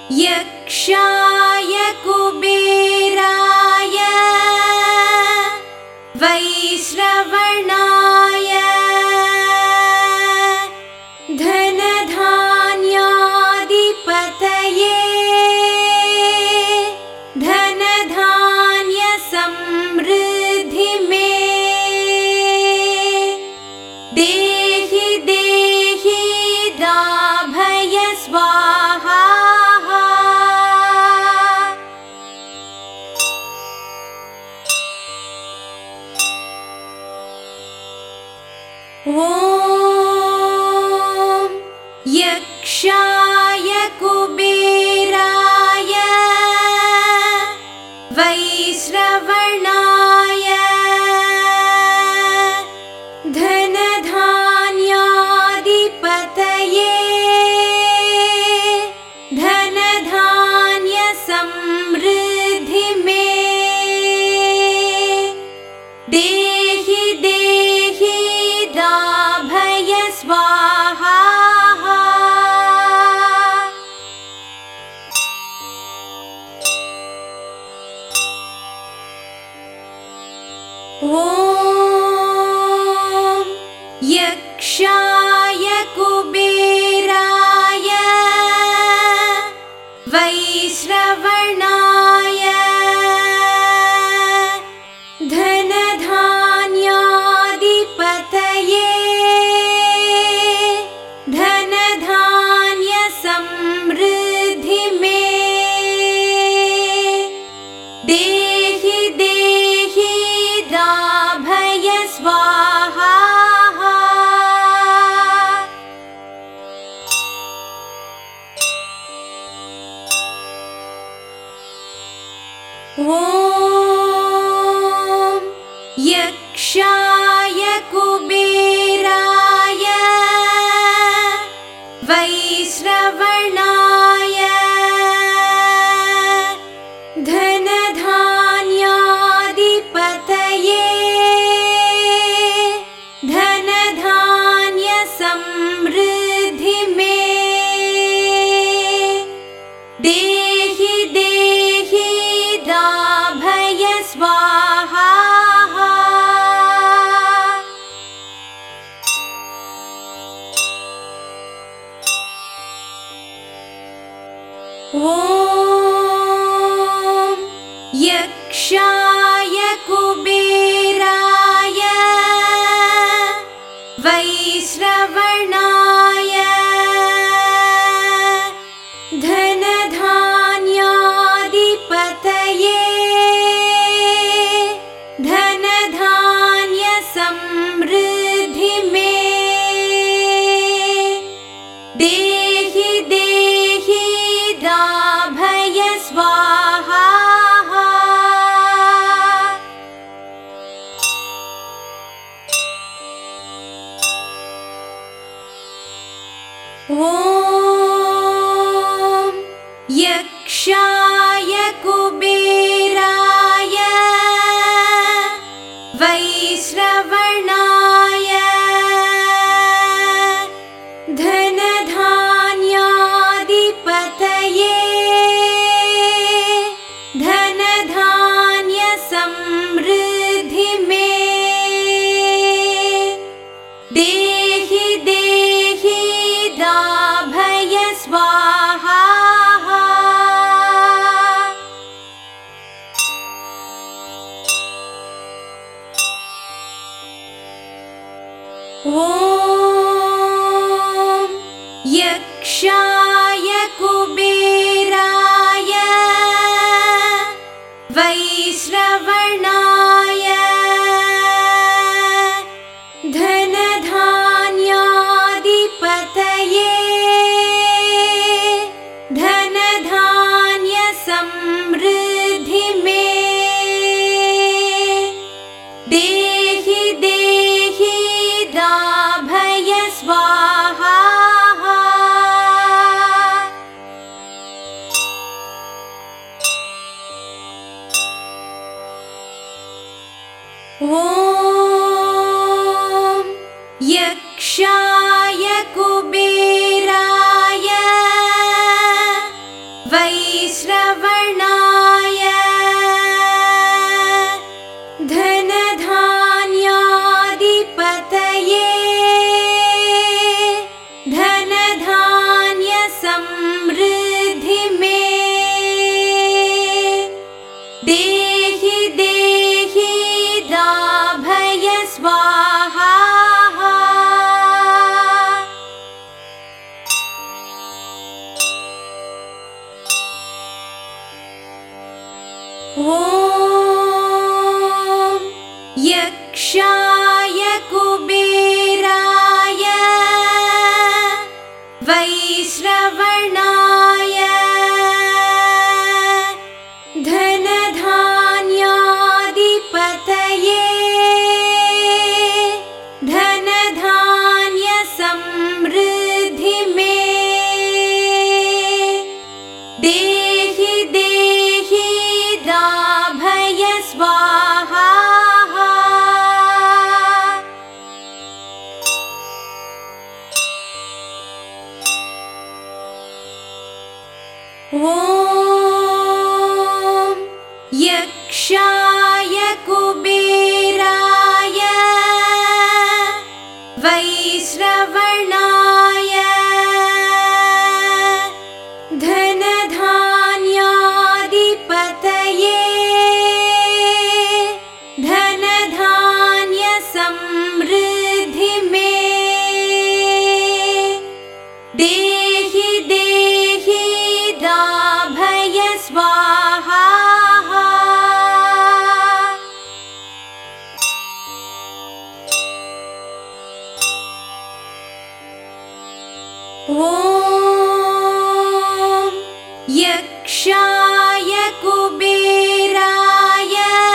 यक्षाय कुबेराय वैश्रवणाय धनधान्याधिपतये धनधान्य समृद्धि में देहि देहि दाभय स्वाहा। ॐ यक्षाय कुबेराय वैश्रवणाय धनधान्याधिपतये धनधान्य समृद्धि में देहि देहि दाभय स्वाहा। ॐ यक्षाय कुबेराय वैश्रवणाय धनधान्याधिपतये धनधान्य समृद्धि में देहि देहि दाभय स्वाहा। ॐ यक्षाय कुबेराय वैश्रवणाय धनधान्याधिपतये धनधान्य समृद्धि में देहि देहि दाभय स्वाहा। ॐ यक्षाय कुबेराय वैश्रवणाय धनधान्याधिपतये धनधान्य समृद्धि में देहि देहि दाभय स्वाहा। ॐ यक्षाय कुबेराय वैश्रवणाय धनधान्याधिपतये धनधान्य समृद्धि में देहि देहि दाभय स्वाहा। ॐ यक्षाय कुबेराय वैश्रवणाय धनधान्याधिपतये धनधान्य समृद्धि में देहि देहि दाभय स्वाहा। ॐ यक्षाय कुबेराय वै ॐ यक्षाय कुबेराय वैश्रवणाय धनधान्याधिपतये धनधान्य समृद्धि में देहि देहि दाभय स्वाहा। ॐ यक्षाय कुबेराय वैश्रवणाय धनधान्याधिपतये धनधान्य समृद्धि में देहि देहि दाभय स्वाहा। ॐ यक्षाय कुबेराय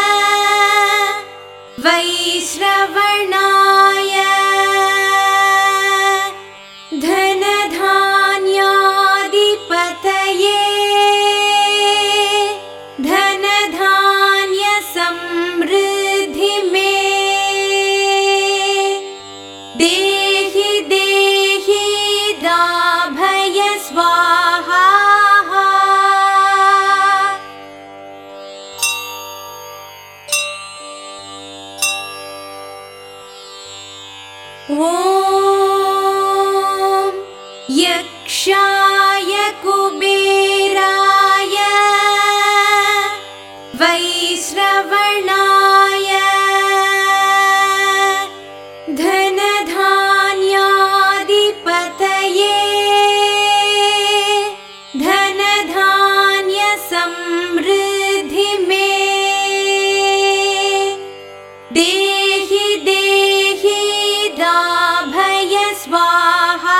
वैश्रवणाय धनधान्याधिपतये धनधान्य समृद्धि में देहि देहि दाभय स्वाहा। ॐ यक्षाय कुबेराय वैश्रवणाय धनधान्याधिपतये धनधान्य समृद्धि में देहि देहि दाभय स्वाहा।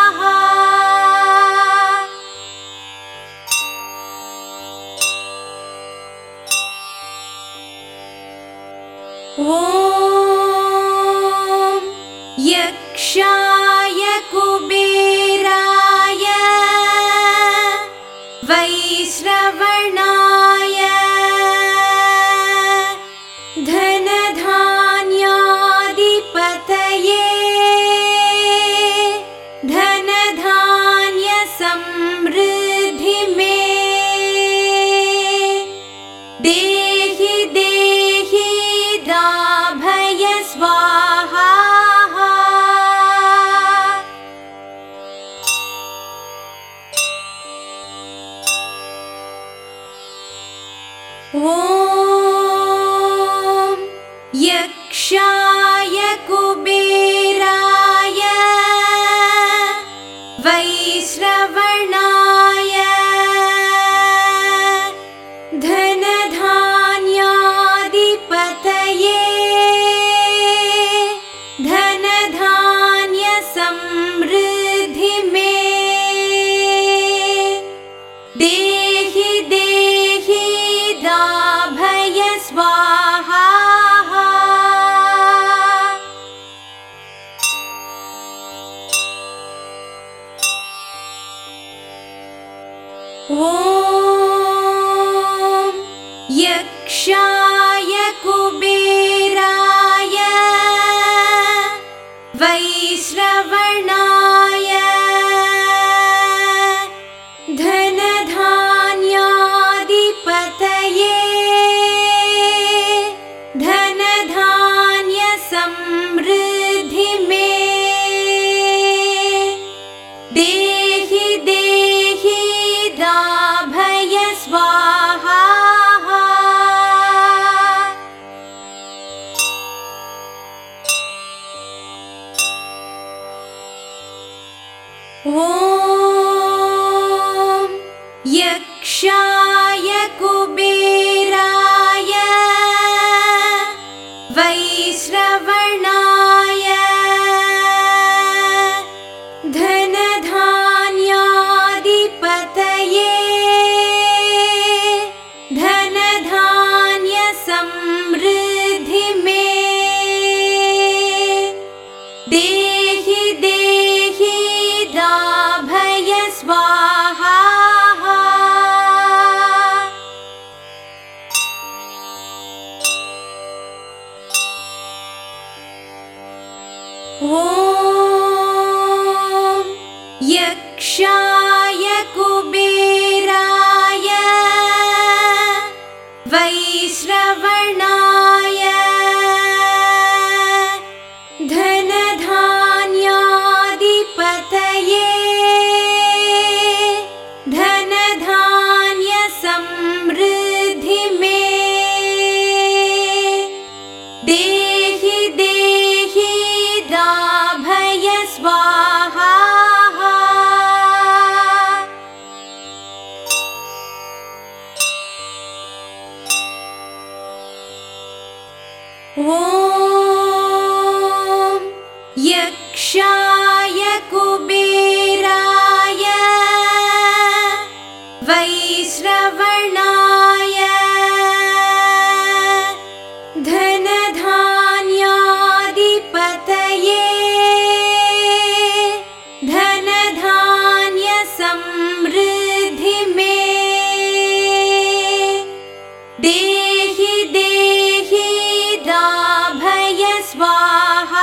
ॐ यक्षाय कुबेराय वैश्रवणाय धनधान्याधिपतये धनधान्य समृद्धि में देहि देहि दाभय स्वाहा। ॐ यक्षाय कुबेराय वैश्रवणाय धनधान्याधिपतये धनधान्य समृद्धि में देहि देहि दाभय स्वाहा। ॐ यक्षाय कुबेराय वैश्रवणाय धनधान्याधिपतये धनधान्य समृद्धि में देहि देहि दाभय स्वाहा। ॐ यक्षाय कुबेराय ॐ यक्षाय कुबेराय वैश्रवणाय धनधान्याधिपतये धनधान्य समृद्धि में देहि देहि दाभय स्वाहा।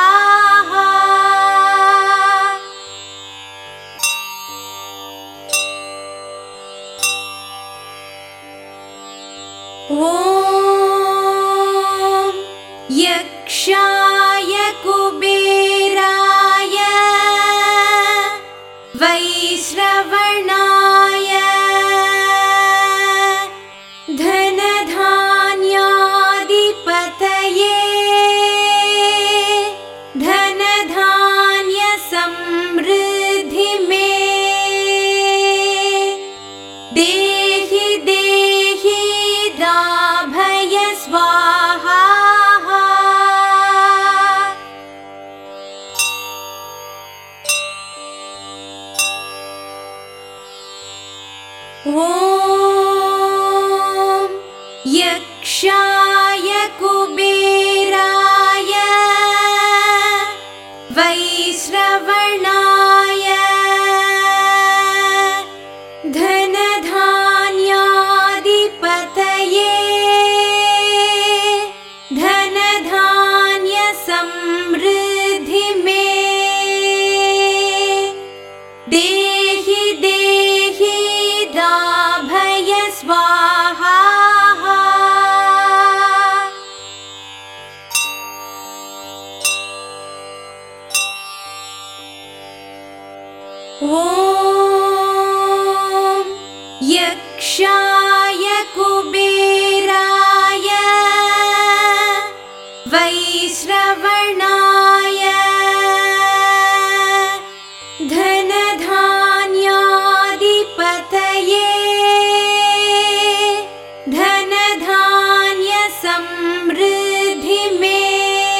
ॐ यक्षाय कुबेराय वैश्रवणाय धनधान्याधिपतये धनधान्य समृद्धि में देहि देहि दाभय स्वाहा। ॐ यक्षाय कुबेराय वैश्रवणाय धनधान्याधिपतये धनधान्य समृद्धि में देहि देहि दाभय स्वाहा। ॐ यक्षाय कुबेराय वैश्रवणाय धनधान्याधिपतये धनधान्य समृद्धि में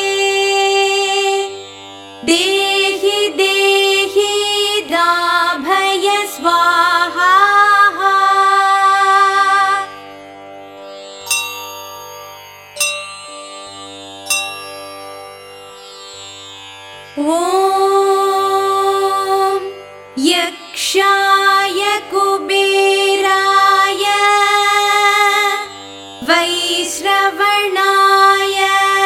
देहि देहि दाभय स्वाहा। ॐ यक्षाय कुबेराय वैश्रवणाय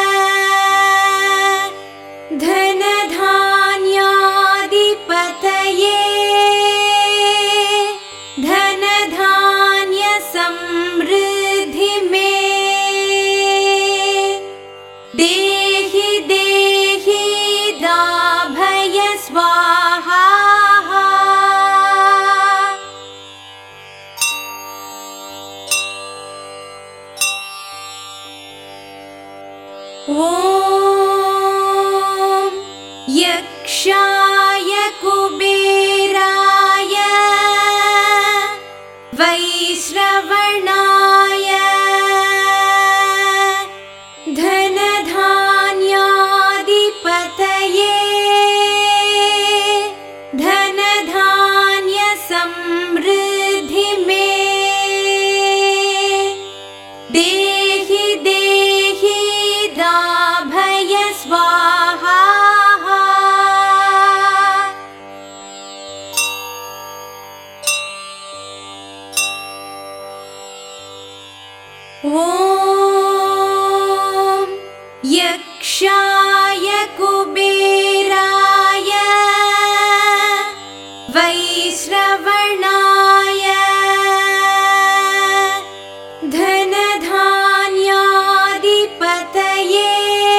धनधान्याधिपतये धनधान्य समृद्धि में देहि देहि दाभय स्वाहा। ॐ यक्षाय कुबेराय वैश्रवणाय धनधान्याधिपतये धनधान्य समृद्धि में देहि देहि दाभय स्वाहा। ॐ यक्षाय कुबेराय वैश्रवणाय धनधान्याधिपतये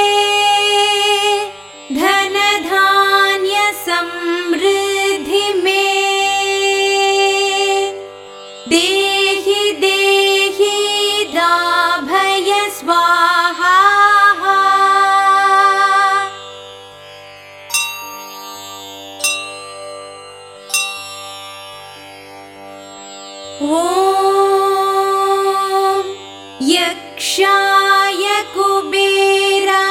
धनधान्य समृद्धि में देहि देहि दाभय स्वाहा। ॐ यक्षाय कुबेराय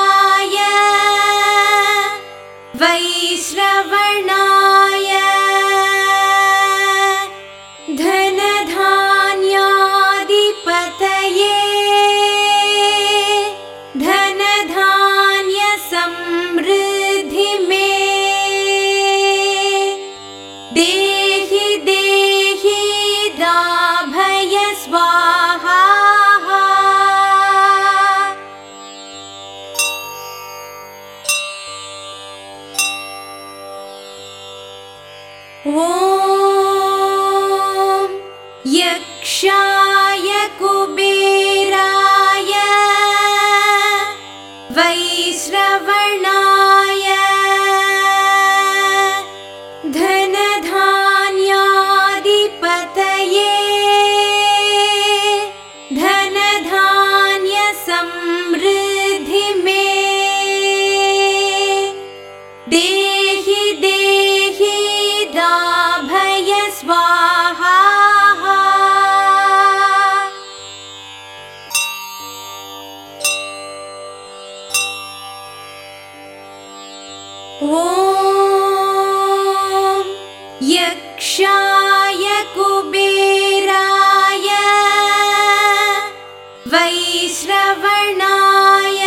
यक्षाय कुबेराय वैश्रवणाय धनधान्याधिपतये धनधान्य समृद्धि में देहि देहि दाभय स्वाहा। ॐ यक्षाय कुबेराय वैश्रवणाय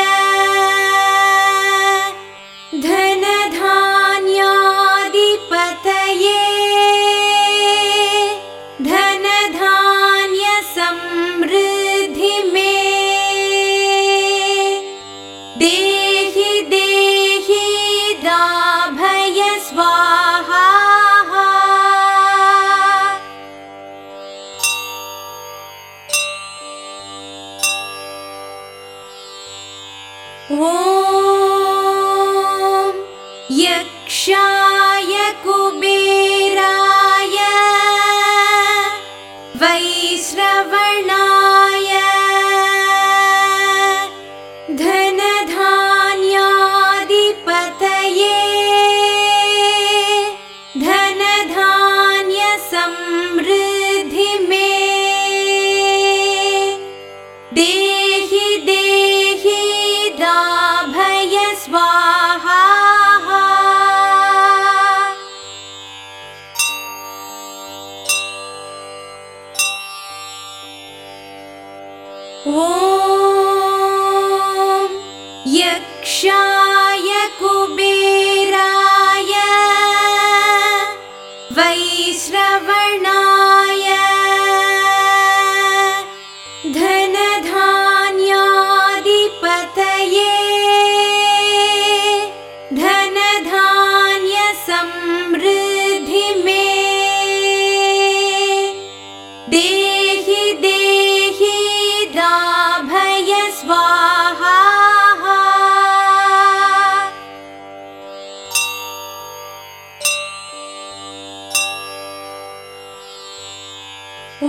धनधान्याधिपतये धनधान्य समृद्धि में देहि देहि दाभय स्वाहा। ॐ यक्षाय कुबेराय वैश्रवणाय धनधान्याधिपतये धनधान्य समृद्धि में देहि देहि दाभय स्वाहा। ॐ यक्षाय कुबेराय वैश्रवणाय धनधान्याधिपतये धनधान्य समृद्धि में देहि देहि दाभय स्वाहा। ॐ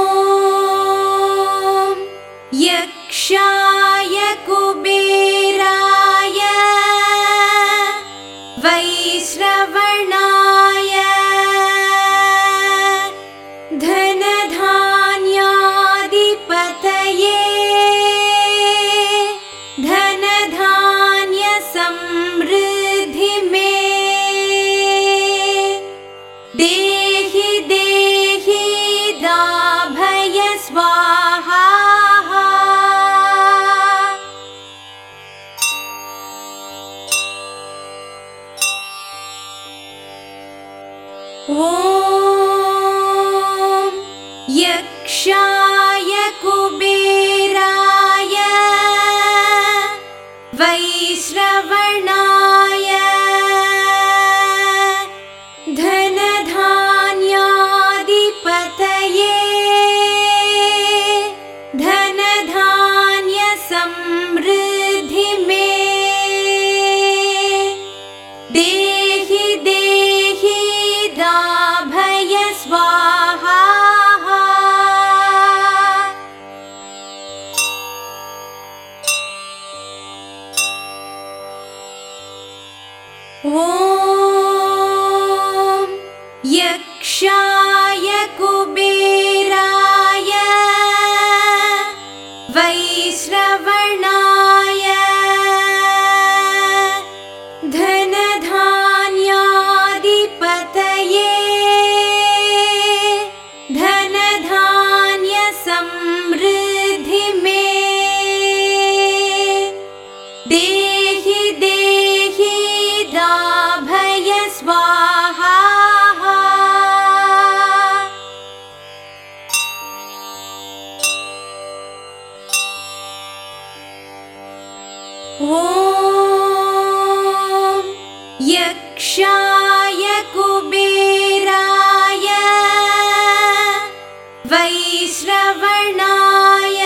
यक्षाय कुबेराय वैश्रवणाय धनधान्याधिपतये धनधान्य समृद्धि में देहि देहि दाभय स्वाहा। ॐ यक्षाय कुबेराय वैश्रवणाय धनधान्याधिपतये धनधान्य समृद्धि में देहि देहि दाभय स्वाहा। ॐ यक्षाय कुबेराय वैश्रवणाय धनधान्याधिपतये धनधान्य समृद्धि में देहि देहि दाभय स्वाहा। ॐ यक्षाय कुबेराय वैश्रवणाय वैश्रवणाय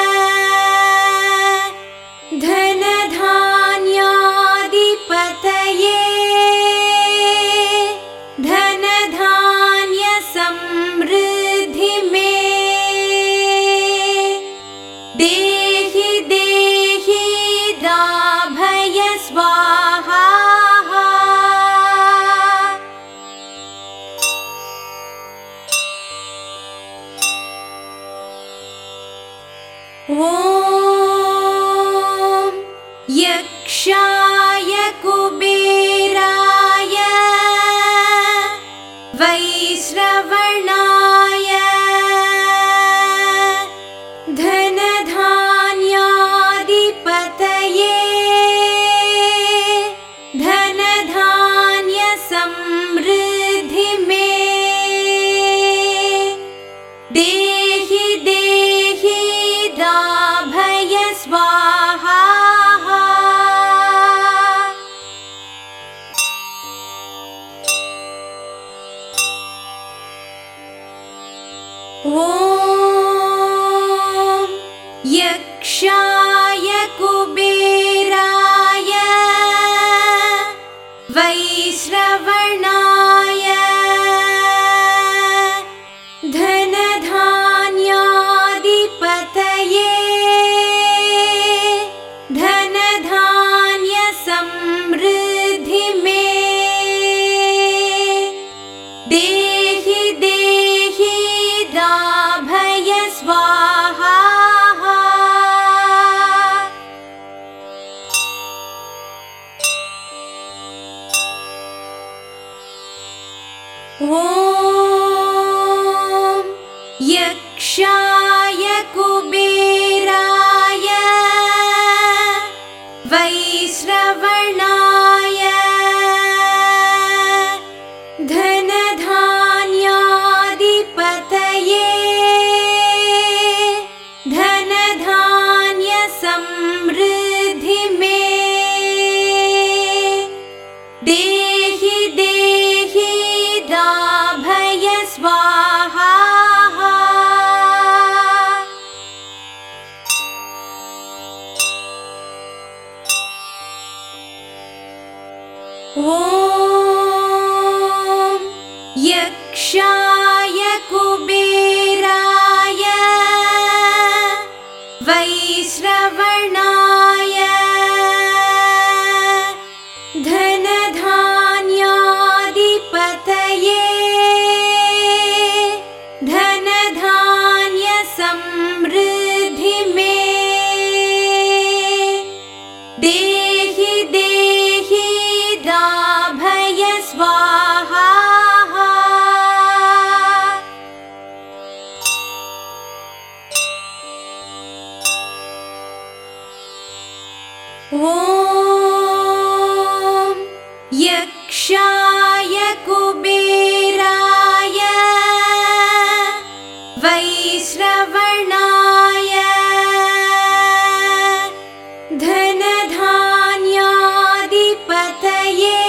धनधान्याधिपतये धनधान्य समृद्धि में देहि देहि दाभय स्वाहा। ॐ यक्षाय कुबेराय वैश्रवणाय धनधान्याधिपतये धनधान्य समृद्धि में देहि देहि दाभय स्वाहा। ॐ यक्षाय कुबेराय वैश्रवणाय धनधान्याधिपतये धनधान्य समृद्धि में देहि देहि दाभय स्वाहा। ॐ यक्षाय कुबेराय वैश्रवणाय धनधान्याधिपतये धनधान्य समृद्धि में देहि देहि दाभय स्वाहा। ॐ यक्षाय कुबेराय वैश्रवणाय धनधान्याधिपतये धनधान्य समृद्धि में देहि देहि दाभय स्वाहा। ॐ यक्षाय कुबेराय वैश्रवणाय धनधान्याधिपतये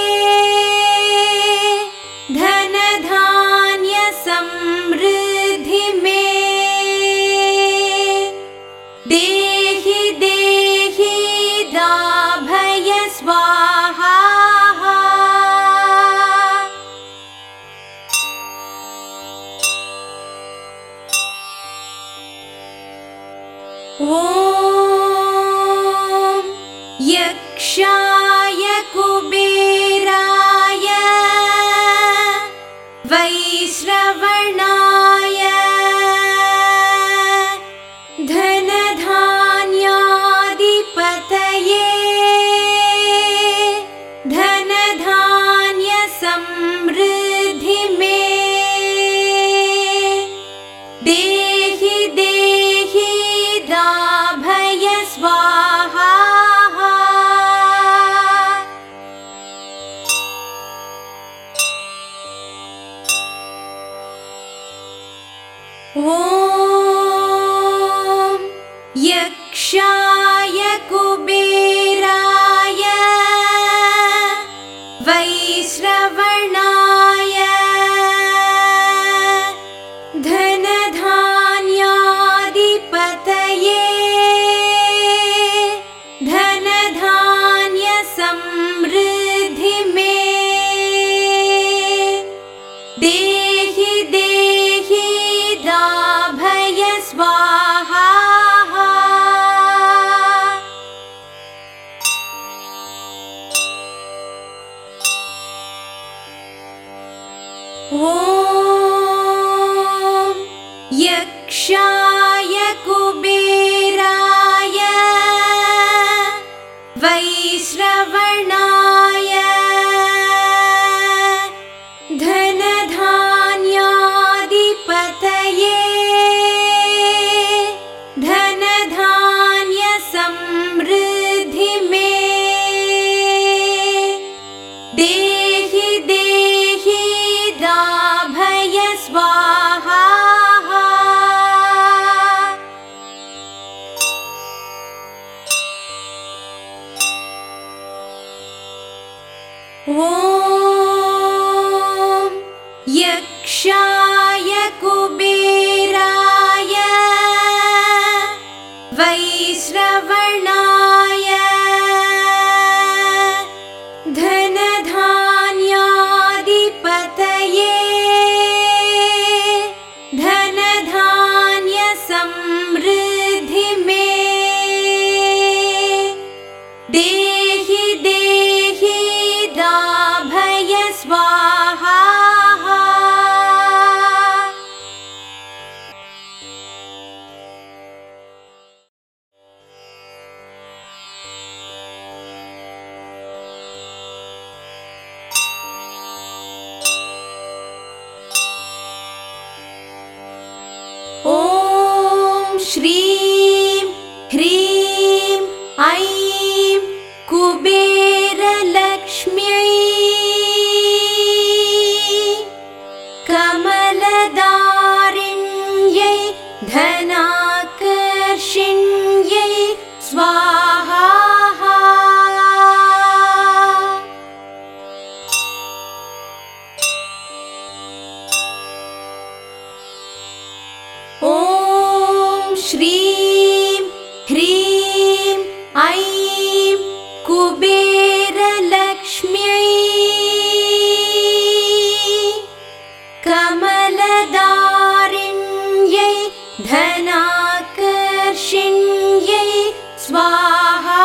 धनधान्य समृद्धि में देहि देहि दाभय स्वाहा। ॐ यक्षाय कुबेराय वैश्रवणाय धनधान्याधिपतये धनधान्य समृद्धि में देहि देहि दाभय स्वाहा। ॐ यक्षाय कुबेराय वैश्रवणाय धनधान्याधिपतये यक्षाय कुबेराय वैश्रवणाय धनधान्याधिपतये धनधान्य समृद्धि मे देहि देहि दाभय स्वाहा। ॐ यक्षाय कुबेराय वैश्रवणाय धनधान्याधिपतये धनधान्य समृद्धि मे देहि देहि दाभय स्वाहा। ॐ श्रीं ह्रीं ऐं कुबेरलक्ष्म्यै कमलदारिण्यै धनाकर्षिण्यै स्वाहा। ॐ श्रीं ह्रीं ऐं कुबेरलक्ष्म्यै कमलदारिण्यै धनाकर्षिण्यै स्वाहा।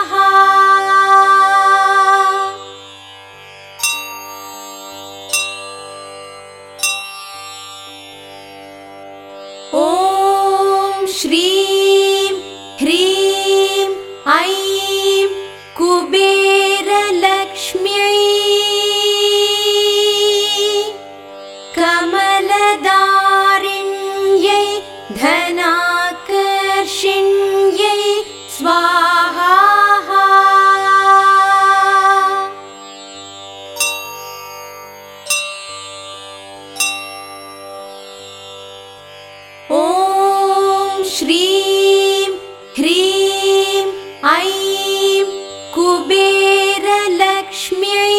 ॐ श्रीं ह्रीं ऐं कुबेरलक्ष्म्यै कमलदारिण्यै धनाकर्षिण्यै स्वाहा। ॐ श्रीं ह्रीं ऐं कुबेरलक्ष्म्यै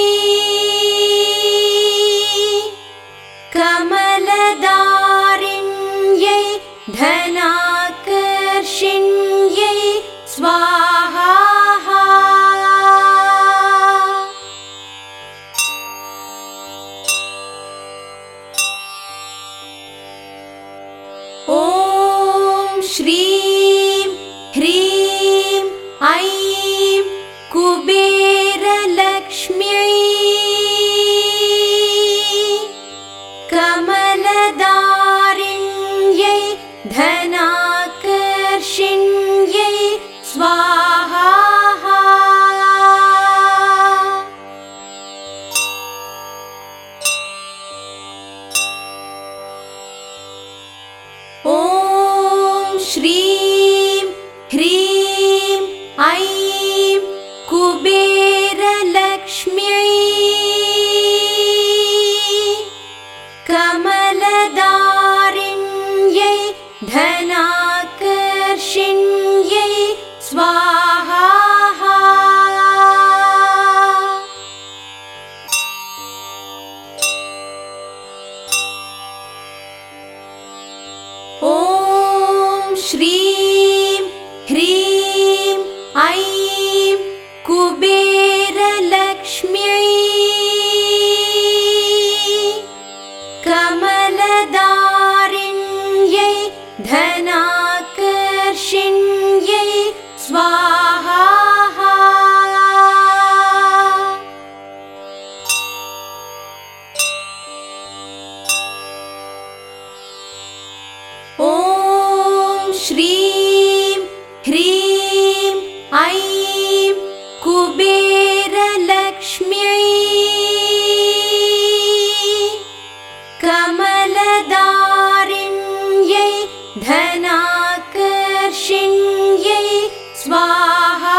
कमलदारिण्यै धनाकर्षिण्यै स्वाहा। ॐ श्रीं ह्रीं ऐं कुबेरलक्ष्म्यै कमलदारिण्यै धनाकर्षिण्यै स्वाहा। ॐ श्रीं ह्रीं ऐं कुबेरलक्ष्म्यै कमलदारिण्यै धनाकर्षिण्यै स्वाहा। ॐ श्रीं ह्रीं ऐं कुबेरलक्ष्म्यै कमलदारिण्यै धनाकर्षिण्यै स्वाहा। ॐ श्रीं ह्रीं ऐं कुबेरलक्ष्म्यै कमलदारिण्यै धनाकर्षिण्यै स्वाहा।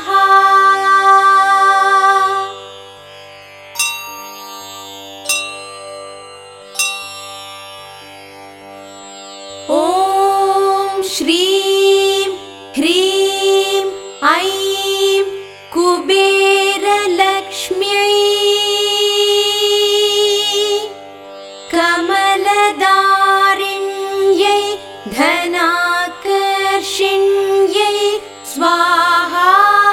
ॐ श्रीं ह्रीं ऐं कुबेरलक्ष्म्यै कमलदारिण्यै धनाकर्षिण्यै स्वाहा।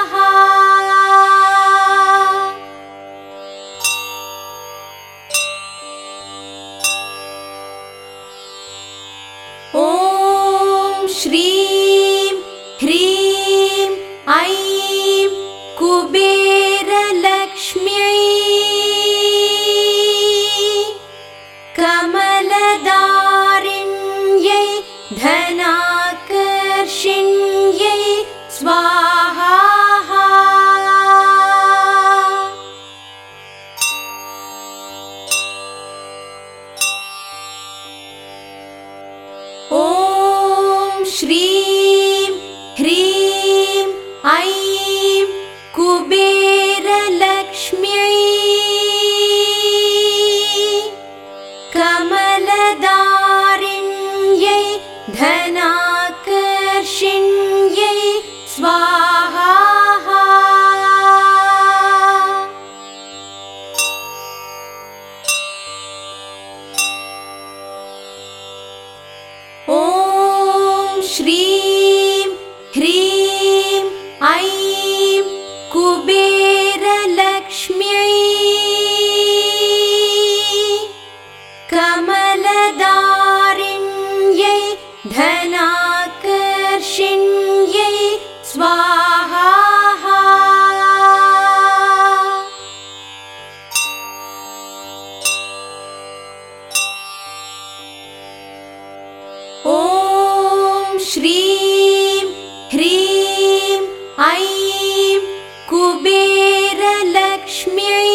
ॐ श्रीं ह्रीं ऐं कुबेरलक्ष्म्यै कमलदारिण्यै धनाकर्षिण्यै स्वाहा। ॐ श्रीं ह्रीं ऐं कुबेरलक्ष्म्यै कमलदारिण्यै धनाकर्षिण्यै स्वाहा। ॐ श्रीं ह्रीं ऐं कुबेरलक्ष्म्यै कमलदारिण्यै धनाकर्षिण्यै स्वाहा। ॐ श्रीं ह्रीं ऐं कुबेरलक्ष्म्यै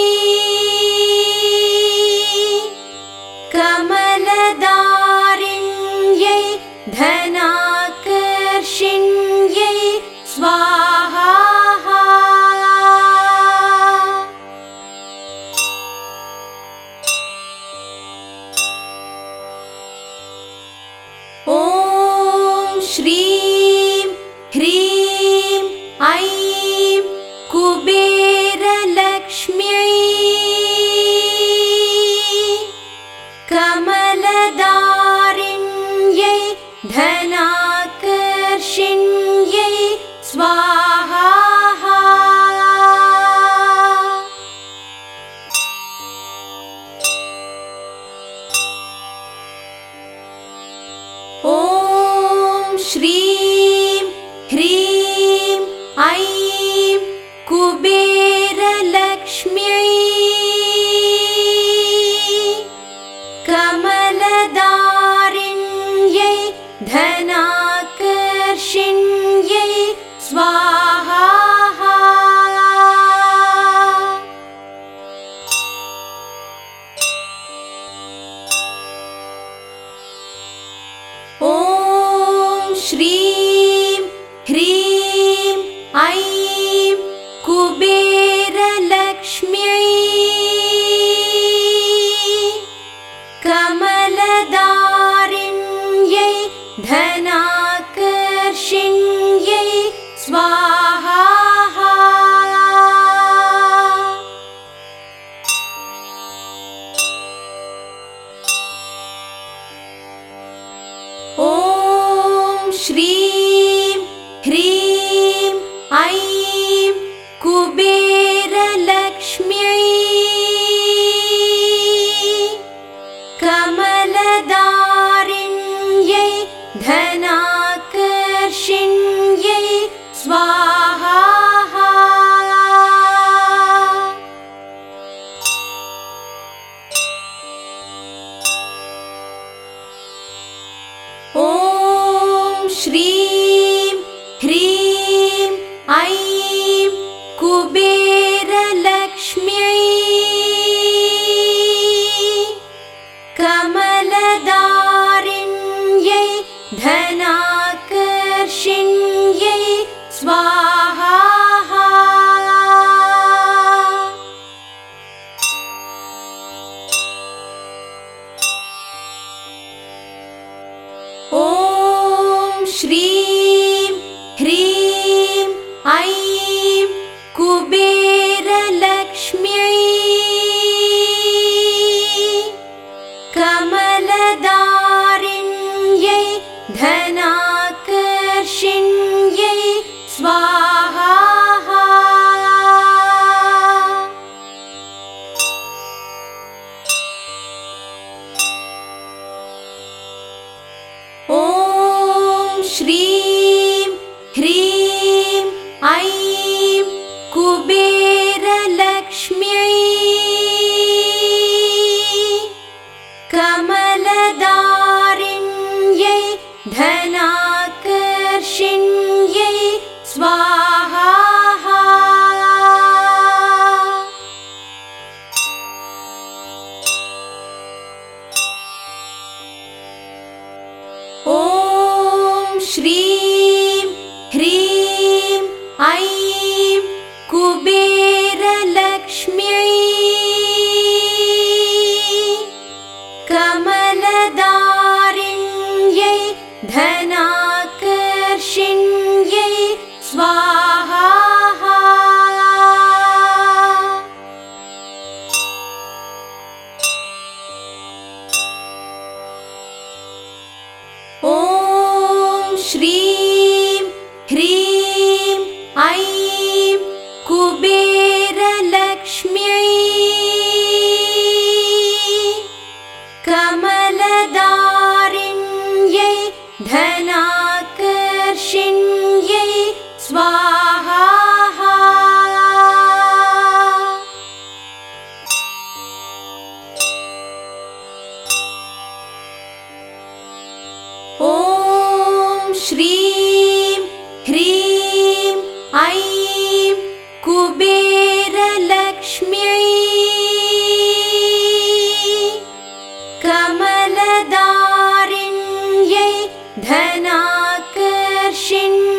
कमलदारिण्यै धनाकर्षिण्यै स्वाहा। ॐ श्रीं ह्रीं ऐं कुबेरलक्ष्म्यै कमलदारिण्यै धनाकर्षिण्यै स्वाहा। ॐ श्रीं ह्रीं ऐं कुबेरलक्ष्म्यै कमलदारिण्यै धनाकर्षिण्यै स्वाहा। ॐ श्रीं ह्रीं ऐं कुबेरलक्ष्म्यै कमलदारिण्यै धनाकर्षिण्यै स्वाहा। ॐ श्रीं ह्रीं ऐं कुबेरलक्ष्म्यै कमलदारिण्यै धनाकर्षिण्यै स्वाहा। धनाकर्षिण्यै स्वाहा। ॐ श्रीं ह्रीं ऐं कुबेरलक्ष्म्यै कमलदारिण्यै धनाकर्षिण्यै स्वाहा। ॐ श्रीं ह्रीं ऐं कुबेरलक्ष्म्यै कमलदारिण्यै धनाकर्षिण्यै स्वाहा। ॐ श्रीं ह्रीं ऐं कुबेरलक्ष्म्यै कमलदारिण्यै धनाकर्षिण्यै स्वाहा। ॐ श्रीं ह्रीं ऐं कुबेरलक्ष्म्यै कमलदारिण्यै धनाकर्षिण्यै स्वाहा। ॐ श्रीं ह्रीं ऐं कुबेरलक्ष्म्यै कमलदारिण्यै धनाकर्षिण्यै स्वाहा। ॐ श्रीं ह्रीं ऐं कुबेरलक्ष्म्यै कमलदारिण्यै धनाकर्षिण्यै स्वाहा। ॐ श्रीं ह्रीं ऐं कुबेरलक्ष्म्यै कमलदारिण्यै धनाकर्षिण्यै स्वाहा। ॐ श्रीं ह्रीं ऐं कुबेरलक्ष्म्यै कमलदारिण्यै धनाकर्षिण्यै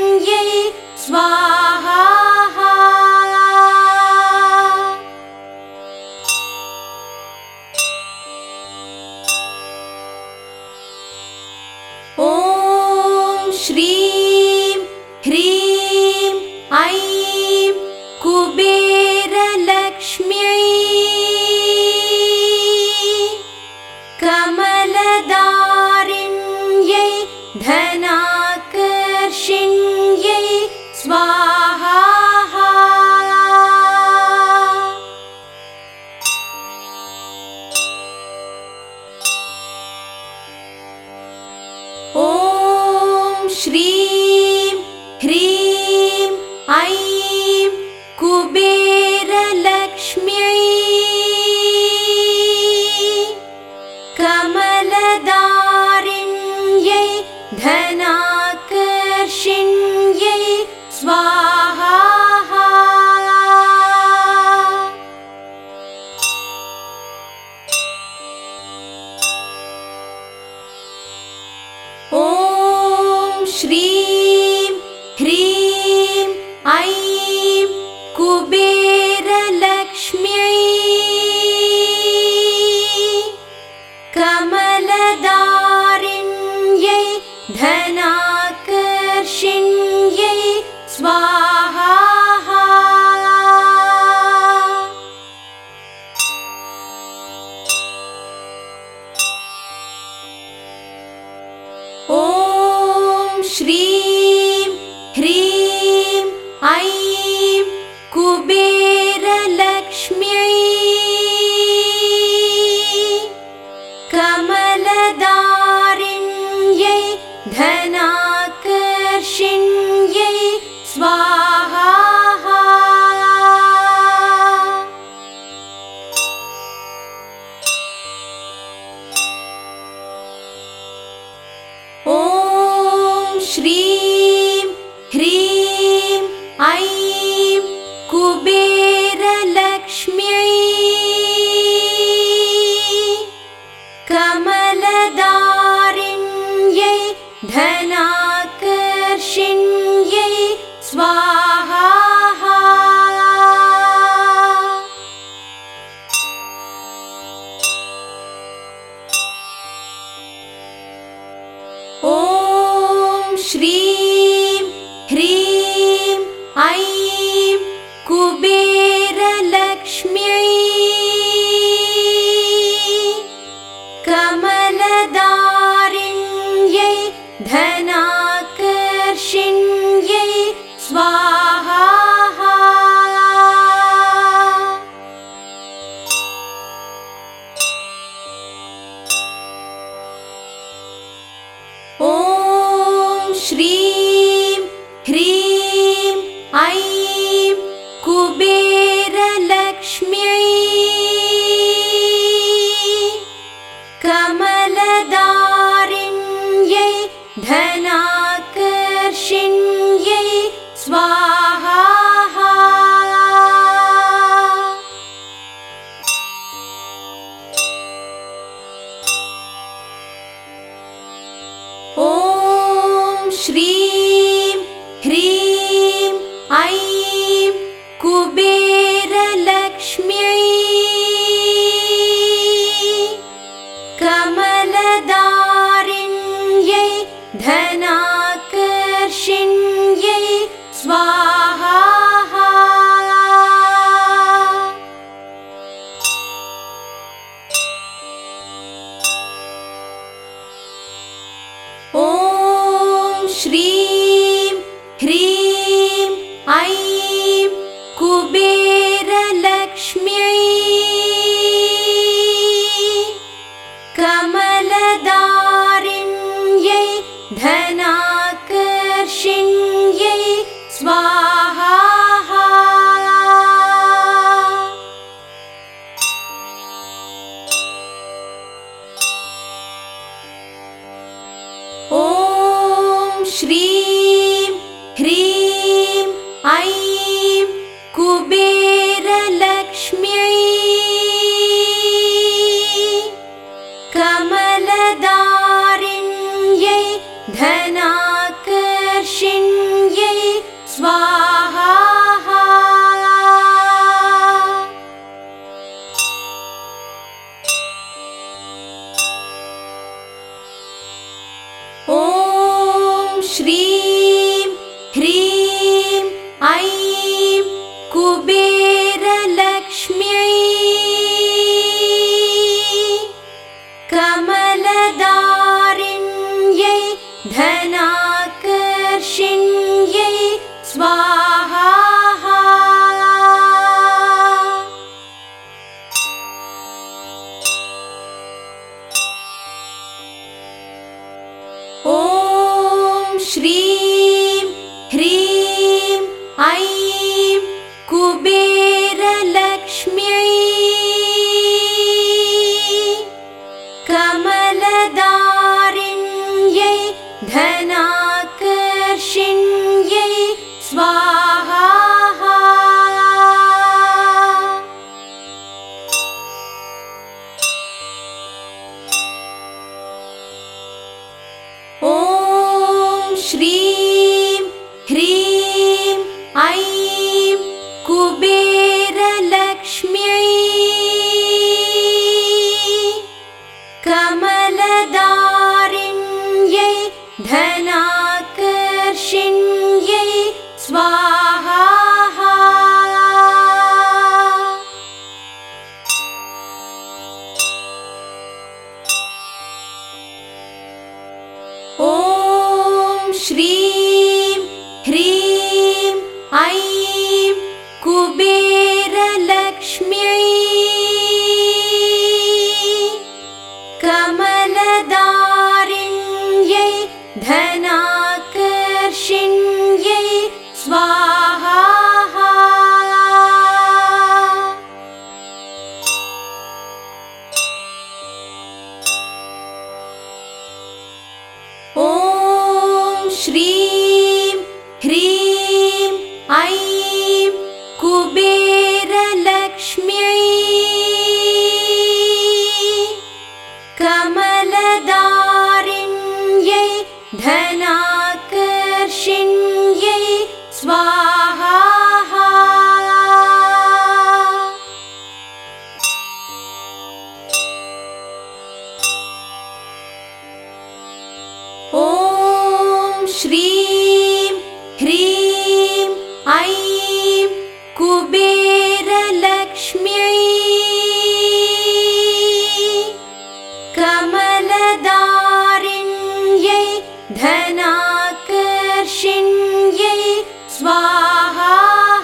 कमलदारिण्यै स्वाहा।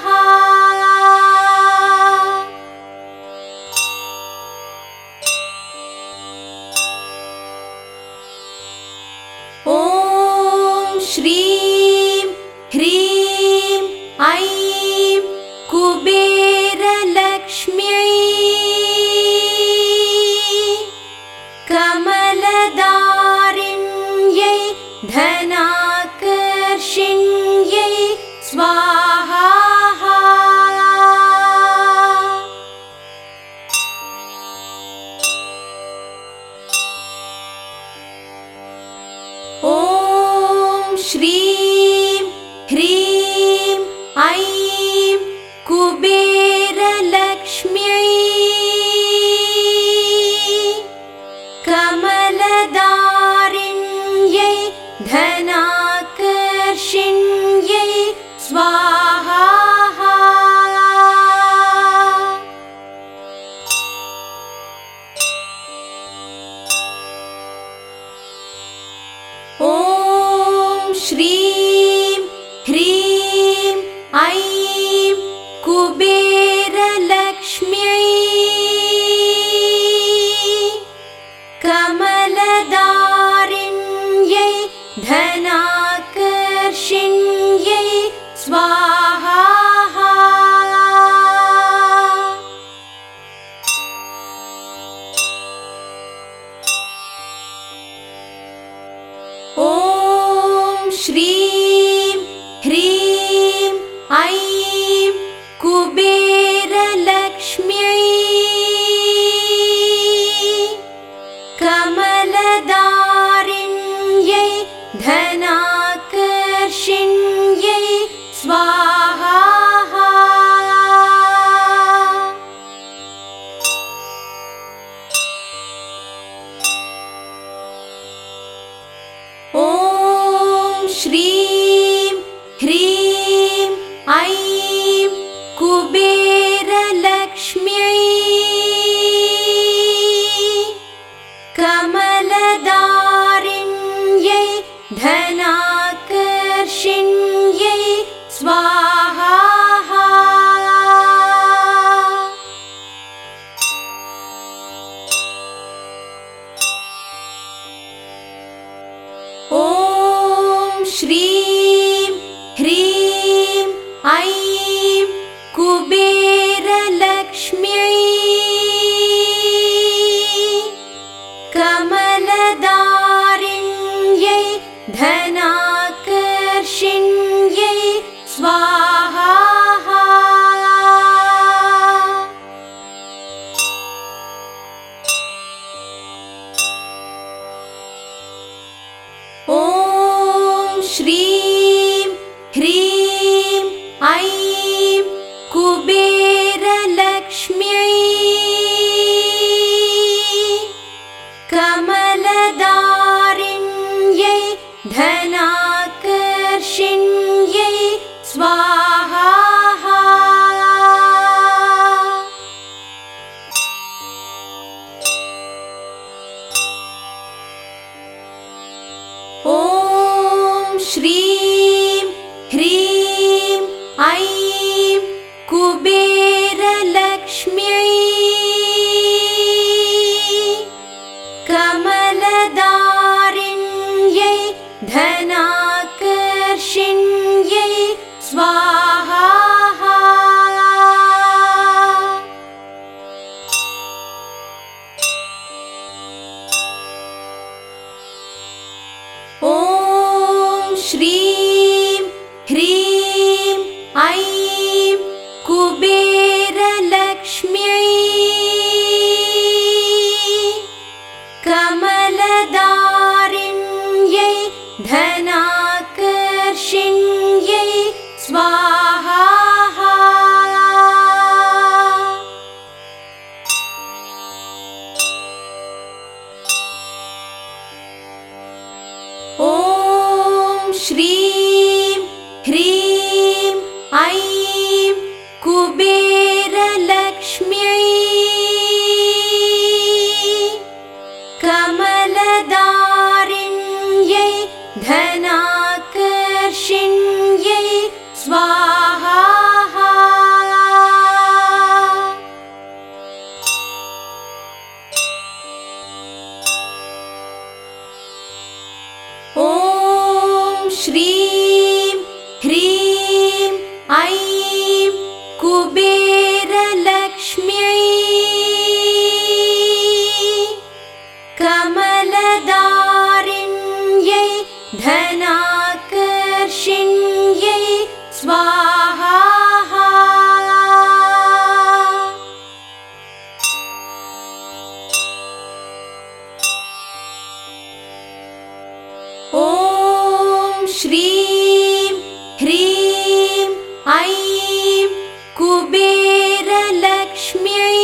ॐ श्रीं ह्रीं ऐं कुबेरलक्ष्म्यै कमलदारिण्यै धनाकर्षिण्यै स्वाहा। ॐ श्रीं ह्रीं ऐं कुबेरलक्ष्म्यै कमलदारिण्यै धनाकर्षिण्यै स्वाहा। ॐ श्रीं ह्रीं ऐं कुबेरलक्ष्म्यै कमलदारिण्यै धनाकर्षिण्यै स्वाहा। ॐ श्रीं ह्रीं ऐं कुबेरलक्ष्म्यै कमलदारिण्यै धनाकर्षिण्यै स्वाहा। ॐ श्रीं ह्रीं ऐं कुबेरलक्ष्म्यै कमलदारिण्यै धनाकर्षिण्यै स्वाहा। ॐ श्रीं ह्रीं ऐं कुबेरलक्ष्म्यै कमलदारिण्यै धनाकर्षिण्यै स्वाहा। ॐ श्रीं ह्रीं ऐं कुबेरलक्ष्म्यै कमलदारिण्यै धनाकर्षिण्यै स्वाहा। ॐ श्रीं ह्रीं ऐं कुबेरलक्ष्म्यै कमलदारिण्यै धनाकर्षिण्यै स्वाहा। ॐ श्रीं ह्रीं ऐं कुबेरलक्ष्म्यै कमलदारिण्यै धनाकर्षिण्यै स्वाहा। ॐ श्रीं ह्रीं ऐं कुबेरलक्ष्म्यै कमलदारिण्यै धनाकर्षिण्यै स्वाहा ॐ श्रीं ह्रीं ऐं कुबेरलक्ष्म्यै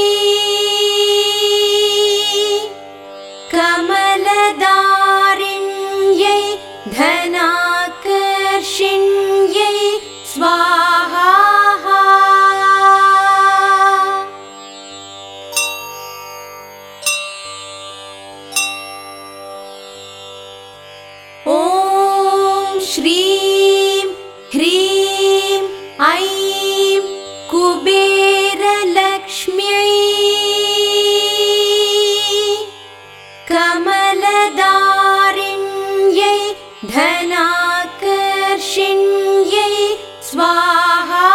कमलदारिण्यै धनाकर्षिण्यै स्वाहा ॐ श्रीं ह्रीं ऐं कुबेरलक्ष्म्यै कमलदारिण्यै धनाकर्षिण्यै स्वाहा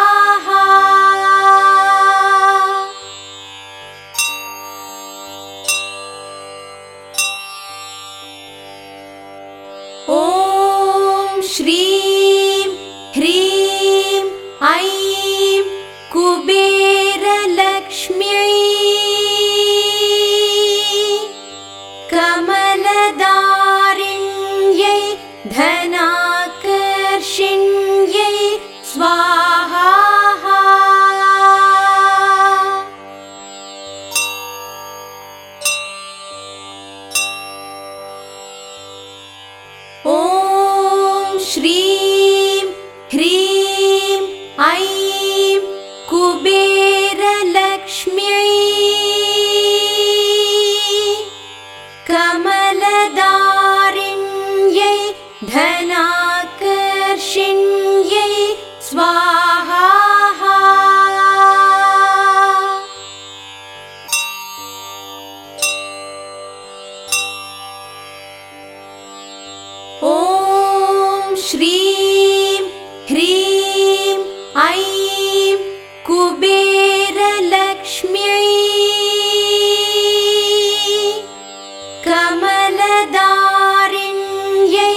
ॐ श्रीं ह्रीं ऐं कुबेरलक्ष्म्यै कमलदारिण्यै धनाकर्षिण्यै स्वाहा ॐ श्रीं ह्रीं ऐं कुबेरलक्ष्म्यै कमलदारिण्यै धनाकर्षिण्यै स्वाहा ॐ श्रीं ह्रीं ऐं कुबेरलक्ष्म्यै कमलदारिण्यै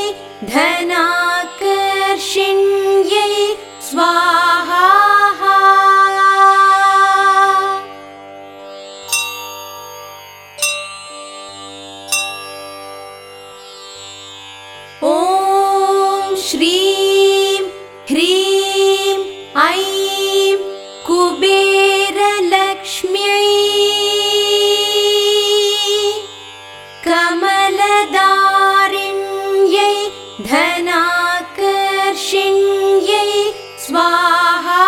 धनाकर्षिण्यै स्वाहा ॐ श्रीं ह्रीं ऐं कुबेरलक्ष्म्यै कमलदारिण्यै धनाकर्षिण्यै स्वाहा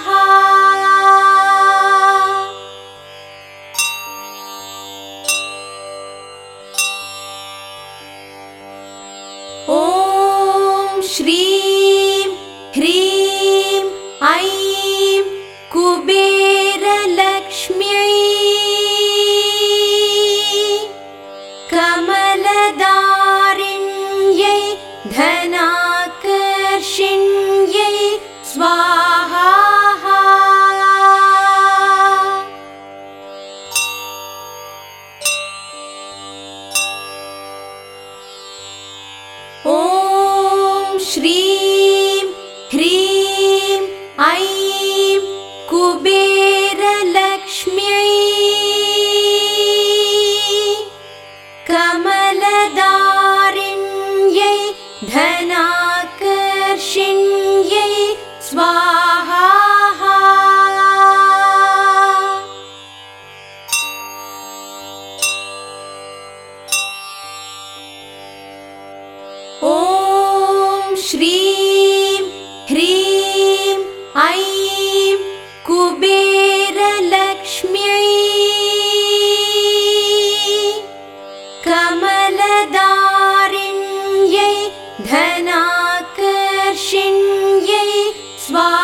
ॐ श्रीं ह्रीं ऐं कुबेरलक्ष्म्यै कमलदारिण्यै धनाकर्षिण्यै स्वाहा ॐ श्रीं ह्रीं ऐं कुबेरलक्ष्म्यै कमलदारिण्यै धनाकर्षिण्यै स्वाहा ॐ श्रीं ह्रीं ऐं कुबेरलक्ष्म्यै कमलदारिण्यै धनाकर्षिण्यै स्वाहा